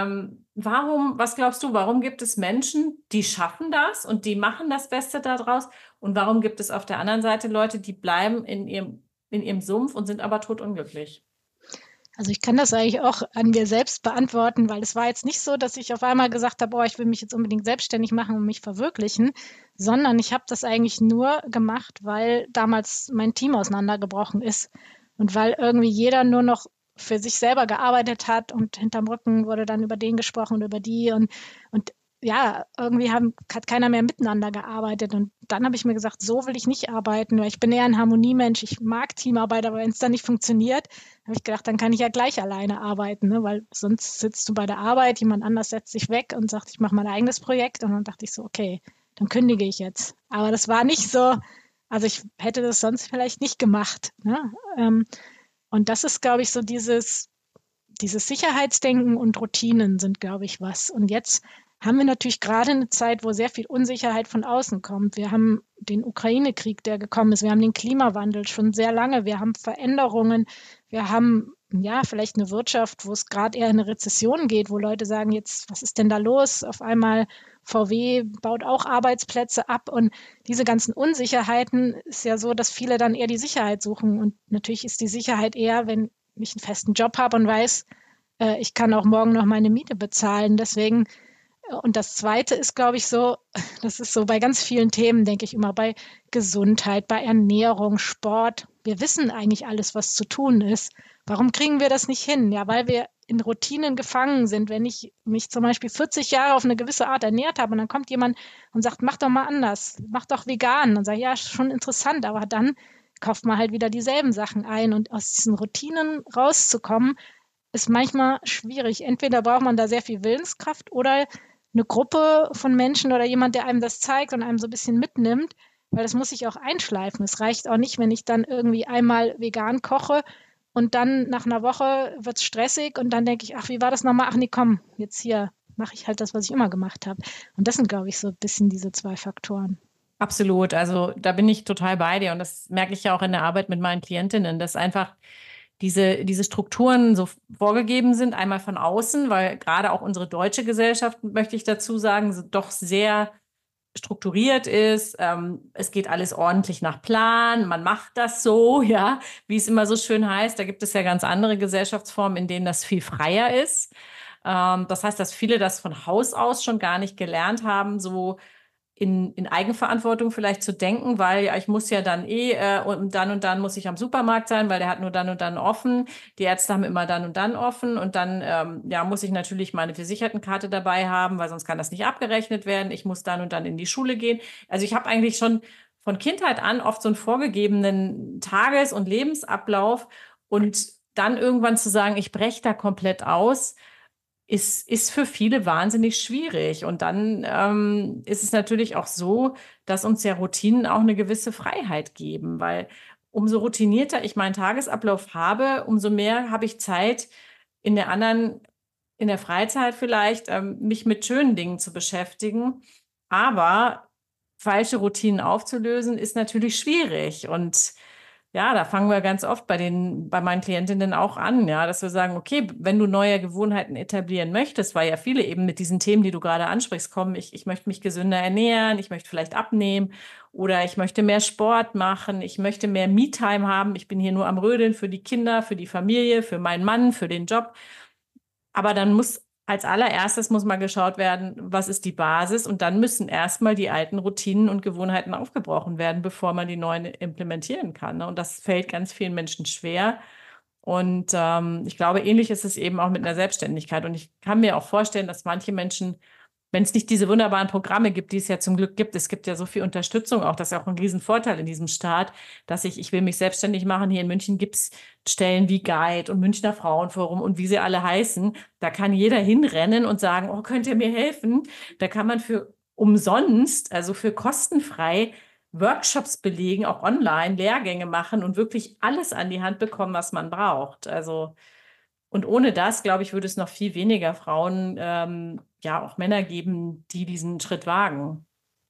Was glaubst du, warum gibt es Menschen, die schaffen das und die machen das Beste daraus? Und warum gibt es auf der anderen Seite Leute, die bleiben in ihrem Sumpf und sind aber totunglücklich? Also ich kann das eigentlich auch an mir selbst beantworten, weil es war jetzt nicht so, dass ich auf einmal gesagt habe, oh, ich will mich jetzt unbedingt selbstständig machen und mich verwirklichen, sondern ich habe das eigentlich nur gemacht, weil damals mein Team auseinandergebrochen ist und weil irgendwie jeder nur noch für sich selber gearbeitet hat und hinterm Rücken wurde dann über den gesprochen und über die und ja, irgendwie hat keiner mehr miteinander gearbeitet. Und dann habe ich mir gesagt, so will ich nicht arbeiten, weil ich bin eher ein Harmoniemensch. Ich mag Teamarbeit, aber wenn es dann nicht funktioniert, habe ich gedacht, dann kann ich ja gleich alleine arbeiten, ne? Weil sonst sitzt du bei der Arbeit, jemand anders setzt sich weg und sagt, ich mache mein eigenes Projekt. Und dann dachte ich so, okay, dann kündige ich jetzt. Aber das war nicht so, also ich hätte das sonst vielleicht nicht gemacht. Ne? Und das ist, glaube ich, so dieses Sicherheitsdenken und Routinen sind, glaube ich, was. Und jetzt haben wir natürlich gerade eine Zeit, wo sehr viel Unsicherheit von außen kommt. Wir haben den Ukraine-Krieg, der gekommen ist. Wir haben den Klimawandel schon sehr lange. Wir haben Veränderungen. Wir haben ja vielleicht eine Wirtschaft, wo es gerade eher in eine Rezession geht, wo Leute sagen, jetzt, was ist denn da los? Auf einmal VW baut auch Arbeitsplätze ab und diese ganzen Unsicherheiten ist ja so, dass viele dann eher die Sicherheit suchen. Und natürlich ist die Sicherheit eher, wenn ich einen festen Job habe und weiß, ich kann auch morgen noch meine Miete bezahlen. Deswegen, und das Zweite ist, glaube ich, so, das ist so bei ganz vielen Themen, denke ich immer, bei Gesundheit, bei Ernährung, Sport. Wir wissen eigentlich alles, was zu tun ist. Warum kriegen wir das nicht hin? Ja, weil wir in Routinen gefangen sind. Wenn ich mich zum Beispiel 40 Jahre auf eine gewisse Art ernährt habe und dann kommt jemand und sagt, mach doch mal anders, mach doch vegan. Dann sage ich, ja, schon interessant, aber dann kauft man halt wieder dieselben Sachen ein. Und aus diesen Routinen rauszukommen, ist manchmal schwierig. Entweder braucht man da sehr viel Willenskraft oder eine Gruppe von Menschen oder jemand, der einem das zeigt und einem so ein bisschen mitnimmt, weil das muss sich auch einschleifen. Es reicht auch nicht, wenn ich dann irgendwie einmal vegan koche und dann nach einer Woche wird es stressig und dann denke ich, ach, wie war das nochmal? Ach nee, komm, jetzt hier mache ich halt das, was ich immer gemacht habe. Und das sind, glaube ich, so ein bisschen diese zwei Faktoren. Absolut. Also da bin ich total bei dir und das merke ich ja auch in der Arbeit mit meinen Klientinnen, dass einfach diese Strukturen so vorgegeben sind, einmal von außen, weil gerade auch unsere deutsche Gesellschaft, möchte ich dazu sagen, so doch sehr strukturiert ist. Es geht alles ordentlich nach Plan. Man macht das so, ja, wie es immer so schön heißt. Da gibt es ja ganz andere Gesellschaftsformen, in denen das viel freier ist. Das heißt, dass viele das von Haus aus schon gar nicht gelernt haben, so in Eigenverantwortung vielleicht zu denken, weil ja, ich muss ja dann und dann muss ich am Supermarkt sein, weil der hat nur dann und dann offen. Die Ärzte haben immer dann und dann offen und dann ja, muss ich natürlich meine Versichertenkarte dabei haben, weil sonst kann das nicht abgerechnet werden. Ich muss dann und dann in die Schule gehen. Also ich habe eigentlich schon von Kindheit an oft so einen vorgegebenen Tages- und Lebensablauf und dann irgendwann zu sagen, ich breche da komplett aus, ist für viele wahnsinnig schwierig. Und dann ist es natürlich auch so, dass uns ja Routinen auch eine gewisse Freiheit geben, weil umso routinierter ich meinen Tagesablauf habe, umso mehr habe ich Zeit in der anderen, in der Freizeit vielleicht, mich mit schönen Dingen zu beschäftigen. Aber falsche Routinen aufzulösen, ist natürlich schwierig. Und ja, da fangen wir ganz oft bei meinen Klientinnen auch an, ja, dass wir sagen, okay, wenn du neue Gewohnheiten etablieren möchtest, weil ja viele eben mit diesen Themen, die du gerade ansprichst, kommen, ich möchte mich gesünder ernähren, ich möchte vielleicht abnehmen oder ich möchte mehr Sport machen, ich möchte mehr Me-Time haben, ich bin hier nur am Rödeln für die Kinder, für die Familie, für meinen Mann, für den Job. Aber dann muss als allererstes muss mal geschaut werden, was ist die Basis und dann müssen erstmal die alten Routinen und Gewohnheiten aufgebrochen werden, bevor man die neuen implementieren kann. Ne? Und das fällt ganz vielen Menschen schwer. Und ich glaube, ähnlich ist es eben auch mit einer Selbstständigkeit. Und ich kann mir auch vorstellen, dass manche Menschen, wenn es nicht diese wunderbaren Programme gibt, die es ja zum Glück gibt, es gibt ja so viel Unterstützung auch, das ist ja auch ein Riesenvorteil in diesem Staat, dass ich will mich selbstständig machen. Hier in München gibt es Stellen wie Guide und Münchner Frauenforum und wie sie alle heißen. Da kann jeder hinrennen und sagen, oh, könnt ihr mir helfen? Da kann man für umsonst, also für kostenfrei Workshops belegen, auch online, Lehrgänge machen und wirklich alles an die Hand bekommen, was man braucht. Also und ohne das, glaube ich, würde es noch viel weniger Frauen, ja, auch Männer geben, die diesen Schritt wagen.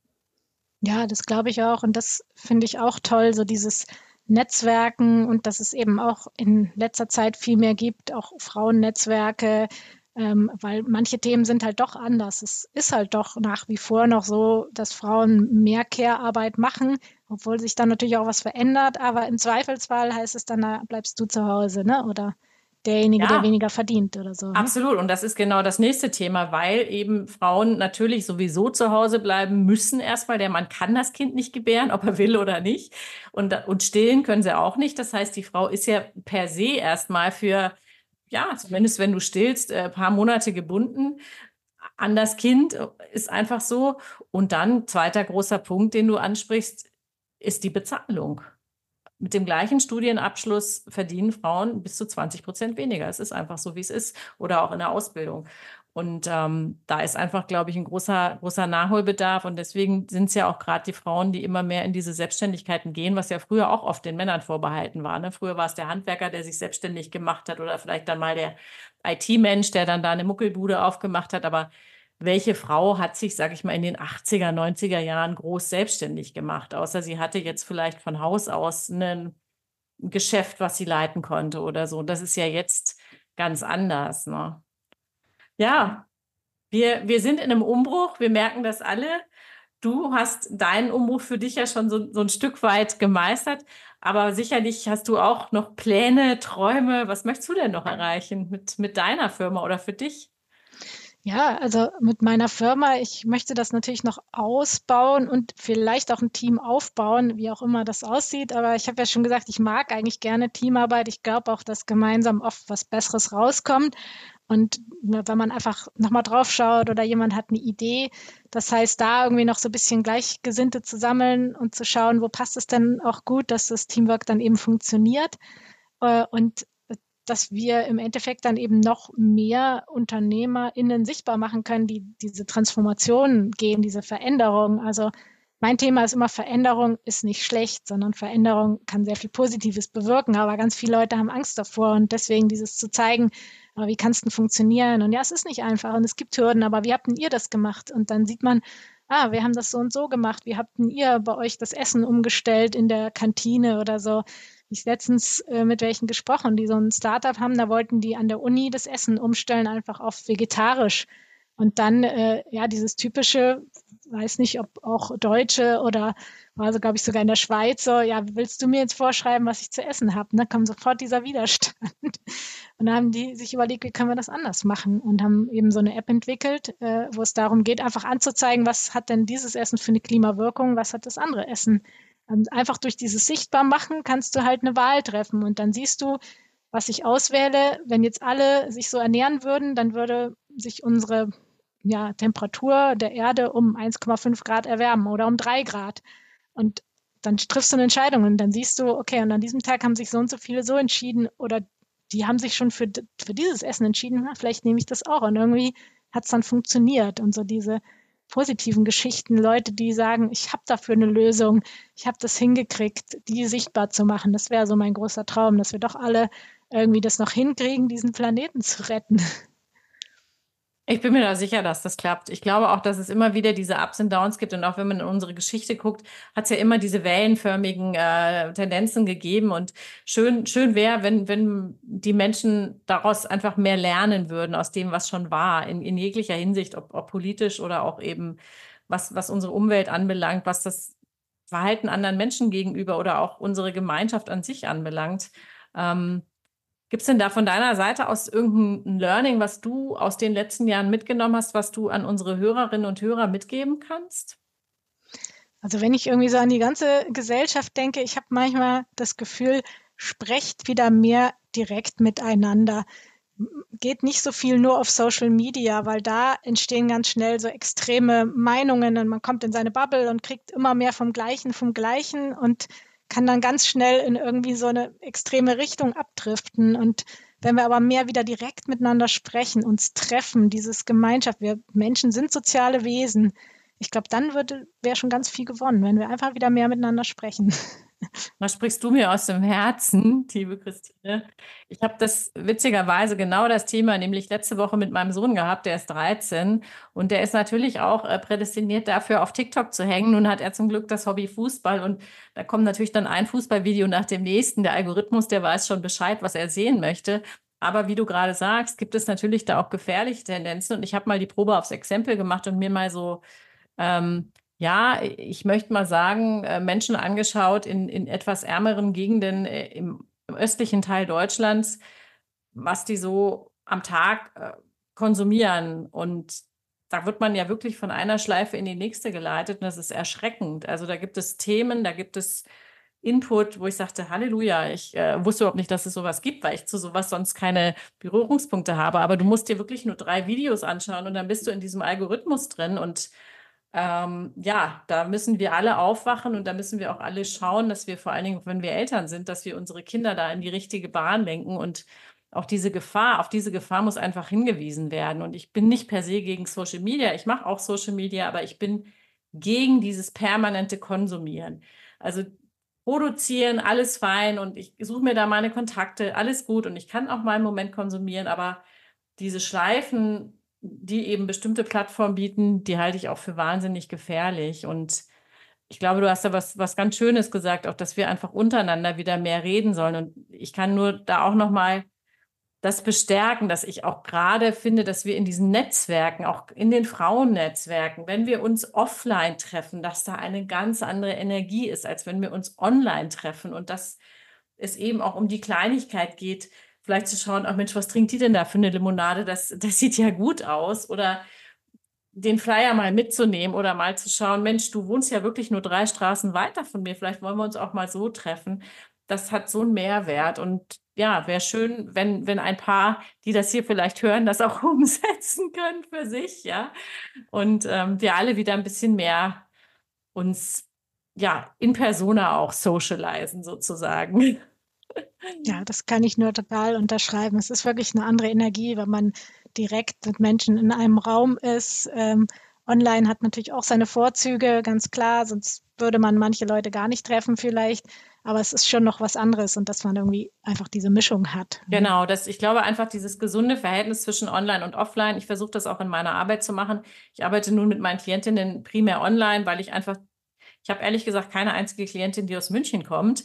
Ja, das glaube ich auch. Und das finde ich auch toll, so dieses Netzwerken und dass es eben auch in letzter Zeit viel mehr gibt, auch Frauennetzwerke, weil manche Themen sind halt doch anders. Es ist halt doch nach wie vor noch so, dass Frauen mehr Care-Arbeit machen, obwohl sich dann natürlich auch was verändert. Aber im Zweifelsfall heißt es dann, na, bleibst du zu Hause, ne? Oder derjenige, der Ja, weniger verdient oder so, ne? absolut. Und das ist genau das nächste Thema, weil eben Frauen natürlich sowieso zu Hause bleiben müssen erstmal. Der Mann kann das Kind nicht gebären, ob er will oder nicht. Und stillen können sie auch nicht. Das heißt, die Frau ist ja per se erstmal für, ja, zumindest wenn du stillst, ein paar Monate gebunden an das Kind, ist einfach so. Und dann, zweiter großer Punkt, den du ansprichst, ist die Bezahlung. Mit dem gleichen Studienabschluss verdienen Frauen bis zu 20% weniger. Es ist einfach so, wie es ist. Oder auch in der Ausbildung. Und da ist einfach, glaube ich, ein großer Nachholbedarf. Und deswegen sind es ja auch gerade die Frauen, die immer mehr in diese Selbstständigkeiten gehen, was ja früher auch oft den Männern vorbehalten war. Ne? Früher war es der Handwerker, der sich selbstständig gemacht hat oder vielleicht dann mal der IT-Mensch, der dann da eine Muckelbude aufgemacht hat. Aber welche Frau hat sich, sage ich mal, in den 80er, 90er Jahren groß selbstständig gemacht, außer sie hatte jetzt vielleicht von Haus aus ein Geschäft, was sie leiten konnte oder so. Das ist ja jetzt ganz anders, ne? Ja, wir sind in einem Umbruch, wir merken das alle. Du hast deinen Umbruch für dich ja schon so ein Stück weit gemeistert, aber sicherlich hast du auch noch Pläne, Träume. Was möchtest du denn noch erreichen mit deiner Firma oder für dich? Ja, also mit meiner Firma, ich möchte das natürlich noch ausbauen und vielleicht auch ein Team aufbauen, wie auch immer das aussieht. Aber ich habe ja schon gesagt, ich mag eigentlich gerne Teamarbeit. Ich glaube auch, dass gemeinsam oft was Besseres rauskommt. Und wenn man einfach nochmal drauf schaut oder jemand hat eine Idee, das heißt, da irgendwie noch so ein bisschen Gleichgesinnte zu sammeln und zu schauen, wo passt es denn auch gut, dass das Teamwork dann eben funktioniert. Und dass wir im Endeffekt dann eben noch mehr UnternehmerInnen sichtbar machen können, die diese Transformation gehen, diese Veränderung. Also mein Thema ist immer, Veränderung ist nicht schlecht, sondern Veränderung kann sehr viel Positives bewirken. Aber ganz viele Leute haben Angst davor und deswegen dieses zu zeigen, aber wie kann es denn funktionieren? Und ja, es ist nicht einfach und es gibt Hürden, aber wie habt denn ihr das gemacht? Und dann sieht man, wir haben das so und so gemacht. Wie habt denn ihr bei euch das Essen umgestellt in der Kantine oder so? Ich letztens mit welchen gesprochen, die so ein Startup haben, da wollten die an der Uni das Essen umstellen, einfach auf vegetarisch. Und dann, ja, dieses typische, weiß nicht, ob auch Deutsche oder war so, glaube ich, sogar in der Schweiz, so, ja, willst du mir jetzt vorschreiben, was ich zu essen habe? Und dann kam sofort dieser Widerstand. Und dann haben die sich überlegt, wie können wir das anders machen? Und haben eben so eine App entwickelt, wo es darum geht, einfach anzuzeigen, was hat denn dieses Essen für eine Klimawirkung, was hat das andere Essen. Und einfach durch dieses Sichtbarmachen kannst du halt eine Wahl treffen. Und dann siehst du, was ich auswähle. Wenn jetzt alle sich so ernähren würden, dann würde sich unsere Temperatur der Erde um 1,5 Grad erwärmen oder um 3 Grad. Und dann triffst du eine Entscheidung und dann siehst du, okay, und an diesem Tag haben sich so und so viele so entschieden oder die haben sich schon für dieses Essen entschieden, na, vielleicht nehme ich das auch. Und irgendwie hat es dann funktioniert. Und so diese positiven Geschichten, Leute, die sagen, ich habe dafür eine Lösung, ich habe das hingekriegt, die sichtbar zu machen. Das wäre so mein großer Traum, dass wir doch alle irgendwie das noch hinkriegen, diesen Planeten zu retten. Ich bin mir da sicher, dass das klappt. Ich glaube auch, dass es immer wieder diese Ups und Downs gibt. Und auch wenn man in unsere Geschichte guckt, hat es ja immer diese wellenförmigen Tendenzen gegeben. Und schön wäre, wenn die Menschen daraus einfach mehr lernen würden, aus dem, was schon war, in jeglicher Hinsicht, ob politisch oder auch eben, was unsere Umwelt anbelangt, was das Verhalten anderen Menschen gegenüber oder auch unsere Gemeinschaft an sich anbelangt. Ähm, Gibt es denn da von deiner Seite aus irgendein Learning, was du aus den letzten Jahren mitgenommen hast, was du an unsere Hörerinnen und Hörer mitgeben kannst? Also wenn ich irgendwie so an die ganze Gesellschaft denke, ich habe manchmal das Gefühl, sprecht wieder mehr direkt miteinander. Geht nicht so viel nur auf Social Media, weil da entstehen ganz schnell so extreme Meinungen und man kommt in seine Bubble und kriegt immer mehr vom Gleichen und kann dann ganz schnell in irgendwie so eine extreme Richtung abdriften. Und wenn wir aber mehr wieder direkt miteinander sprechen, uns treffen, dieses Gemeinschaft, wir Menschen sind soziale Wesen. Ich glaube, dann wäre schon ganz viel gewonnen, wenn wir einfach wieder mehr miteinander sprechen. Was sprichst du mir aus dem Herzen, liebe Christine? Ich habe das witzigerweise genau das Thema nämlich letzte Woche mit meinem Sohn gehabt, der ist 13 und der ist natürlich auch prädestiniert dafür, auf TikTok zu hängen. Nun hat er zum Glück das Hobby Fußball und da kommt natürlich dann ein Fußballvideo nach dem nächsten. Der Algorithmus, der weiß schon Bescheid, was er sehen möchte. Aber wie du gerade sagst, gibt es natürlich da auch gefährliche Tendenzen und ich habe mal die Probe aufs Exempel gemacht und mir mal so ja, ich möchte mal sagen, Menschen angeschaut in etwas ärmeren Gegenden im östlichen Teil Deutschlands, was die so am Tag konsumieren. Und da wird man ja wirklich von einer Schleife in die nächste geleitet und das ist erschreckend. Also da gibt es Themen, da gibt es Input, wo ich sagte, Halleluja, ich wusste überhaupt nicht, dass es sowas gibt, weil ich zu sowas sonst keine Berührungspunkte habe. Aber du musst dir wirklich nur 3 Videos anschauen und dann bist du in diesem Algorithmus drin und ja, da müssen wir alle aufwachen und da müssen wir auch alle schauen, dass wir vor allen Dingen, wenn wir Eltern sind, dass wir unsere Kinder da in die richtige Bahn lenken und auch auf diese Gefahr muss einfach hingewiesen werden. Und ich bin nicht per se gegen Social Media. Ich mache auch Social Media, aber ich bin gegen dieses permanente Konsumieren. Also produzieren, alles fein und ich suche mir da meine Kontakte, alles gut und ich kann auch mal einen Moment konsumieren, aber diese Schleifen, die eben bestimmte Plattformen bieten, die halte ich auch für wahnsinnig gefährlich. Und ich glaube, du hast da was ganz Schönes gesagt, auch dass wir einfach untereinander wieder mehr reden sollen. Und ich kann nur da auch nochmal das bestärken, dass ich auch gerade finde, dass wir in diesen Netzwerken, auch in den Frauennetzwerken, wenn wir uns offline treffen, dass da eine ganz andere Energie ist, als wenn wir uns online treffen und dass es eben auch um die Kleinigkeit geht, vielleicht zu schauen, ach Mensch, was trinkt die denn da für eine Limonade? Das sieht ja gut aus. Oder den Flyer mal mitzunehmen oder mal zu schauen, Mensch, du wohnst ja wirklich nur 3 Straßen weiter von mir, vielleicht wollen wir uns auch mal so treffen. Das hat so einen Mehrwert und ja, wäre schön, wenn ein paar, die das hier vielleicht hören, das auch umsetzen können für sich, ja. Und wir alle wieder ein bisschen mehr uns ja in persona auch socialisen sozusagen. Ja, das kann ich nur total unterschreiben. Es ist wirklich eine andere Energie, wenn man direkt mit Menschen in einem Raum ist. Online hat natürlich auch seine Vorzüge, ganz klar, sonst würde man manche Leute gar nicht treffen vielleicht. Aber es ist schon noch was anderes und dass man irgendwie einfach diese Mischung hat. Ne? Genau, ich glaube einfach dieses gesunde Verhältnis zwischen Online und Offline. Ich versuche das auch in meiner Arbeit zu machen. Ich arbeite nun mit meinen Klientinnen primär online, weil ich habe ehrlich gesagt keine einzige Klientin, die aus München kommt.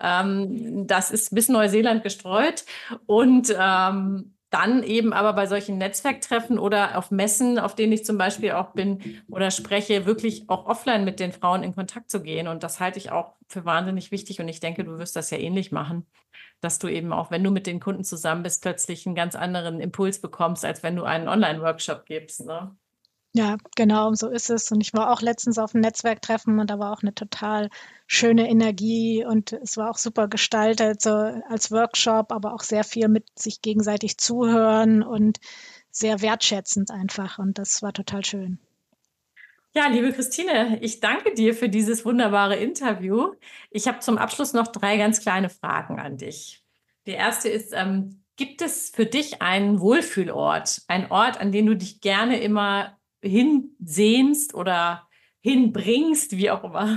Das ist bis Neuseeland gestreut und dann eben aber bei solchen Netzwerktreffen oder auf Messen, auf denen ich zum Beispiel auch bin oder spreche, wirklich auch offline mit den Frauen in Kontakt zu gehen. Und das halte ich auch für wahnsinnig wichtig. Und ich denke, du wirst das ja ähnlich machen, dass du eben auch, wenn du mit den Kunden zusammen bist, plötzlich einen ganz anderen Impuls bekommst, als wenn du einen Online-Workshop gibst, ne? Ja, genau, so ist es. Und ich war auch letztens auf einem Netzwerktreffen und da war auch eine total schöne Energie und es war auch super gestaltet, so als Workshop, aber auch sehr viel mit sich gegenseitig zuhören und sehr wertschätzend einfach. Und das war total schön. Ja, liebe Christine, ich danke dir für dieses wunderbare Interview. Ich habe zum Abschluss noch drei ganz kleine Fragen an dich. Die erste ist, gibt es für dich einen Wohlfühlort, einen Ort, an den du dich gerne immer hinsehnst oder hinbringst, wie auch immer?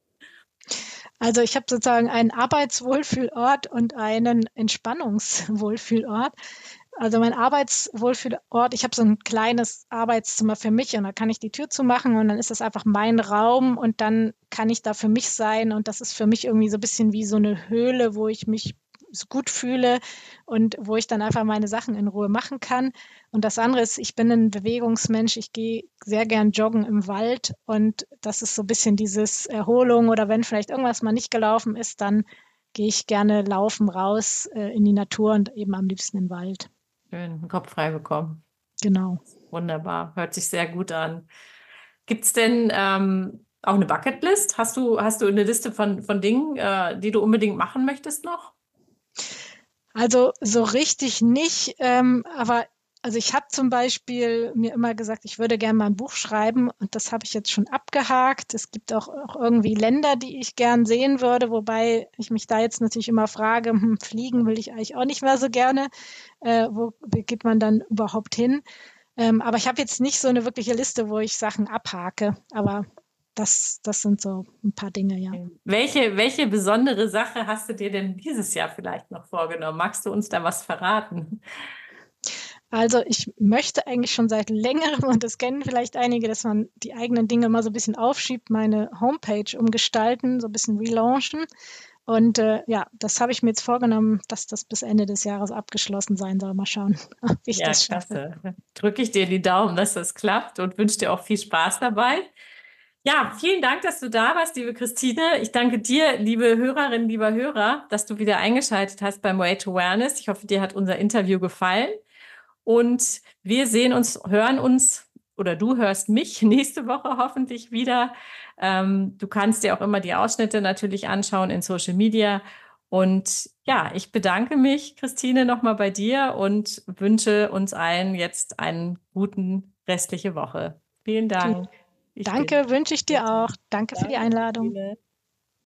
Also ich habe sozusagen einen Arbeitswohlfühlort und einen Entspannungswohlfühlort. Also mein Arbeitswohlfühlort, ich habe so ein kleines Arbeitszimmer für mich und da kann ich die Tür zumachen und dann ist das einfach mein Raum und dann kann ich da für mich sein und das ist für mich irgendwie so ein bisschen wie so eine Höhle, wo ich mich so gut fühle und wo ich dann einfach meine Sachen in Ruhe machen kann. Und das andere ist, ich bin ein Bewegungsmensch. Ich gehe sehr gern joggen im Wald und das ist so ein bisschen dieses Erholung oder wenn vielleicht irgendwas mal nicht gelaufen ist, dann gehe ich gerne laufen raus in die Natur und eben am liebsten in den Wald. Schön, den Kopf frei bekommen. Genau. Wunderbar, hört sich sehr gut an. Gibt es denn auch eine Bucketlist? Hast du eine Liste von Dingen, die du unbedingt machen möchtest noch? Also so richtig nicht, aber also ich habe zum Beispiel mir immer gesagt, ich würde gerne mal ein Buch schreiben und das habe ich jetzt schon abgehakt. Es gibt auch irgendwie Länder, die ich gern sehen würde, wobei ich mich da jetzt natürlich immer frage, fliegen will ich eigentlich auch nicht mehr so gerne. Wo geht man dann überhaupt hin? Aber ich habe jetzt nicht so eine wirkliche Liste, wo ich Sachen abhake, aber das sind so ein paar Dinge, ja. Welche besondere Sache hast du dir denn dieses Jahr vielleicht noch vorgenommen? Magst du uns da was verraten? Also ich möchte eigentlich schon seit längerem, und das kennen vielleicht einige, dass man die eigenen Dinge mal so ein bisschen aufschiebt, meine Homepage umgestalten, so ein bisschen relaunchen. Und ja, das habe ich mir jetzt vorgenommen, dass das bis Ende des Jahres abgeschlossen sein soll. Mal schauen, ob ich Ja, das schaffe. klasse. Drücke ich dir die Daumen, dass das klappt und wünsche dir auch viel Spaß dabei. Ja, vielen Dank, dass du da warst, liebe Christine. Ich danke dir, liebe Hörerinnen, lieber Hörer, dass du wieder eingeschaltet hast beim Way to Wellness. Ich hoffe, dir hat unser Interview gefallen. Und wir sehen uns, hören uns oder du hörst mich nächste Woche hoffentlich wieder. Du kannst dir auch immer die Ausschnitte natürlich anschauen in Social Media. Und ja, ich bedanke mich, Christine, nochmal bei dir und wünsche uns allen jetzt einen guten restliche Woche. Vielen Dank. Ich bin. Danke, wünsche ich dir auch. Danke für die Danke, Einladung. Christine.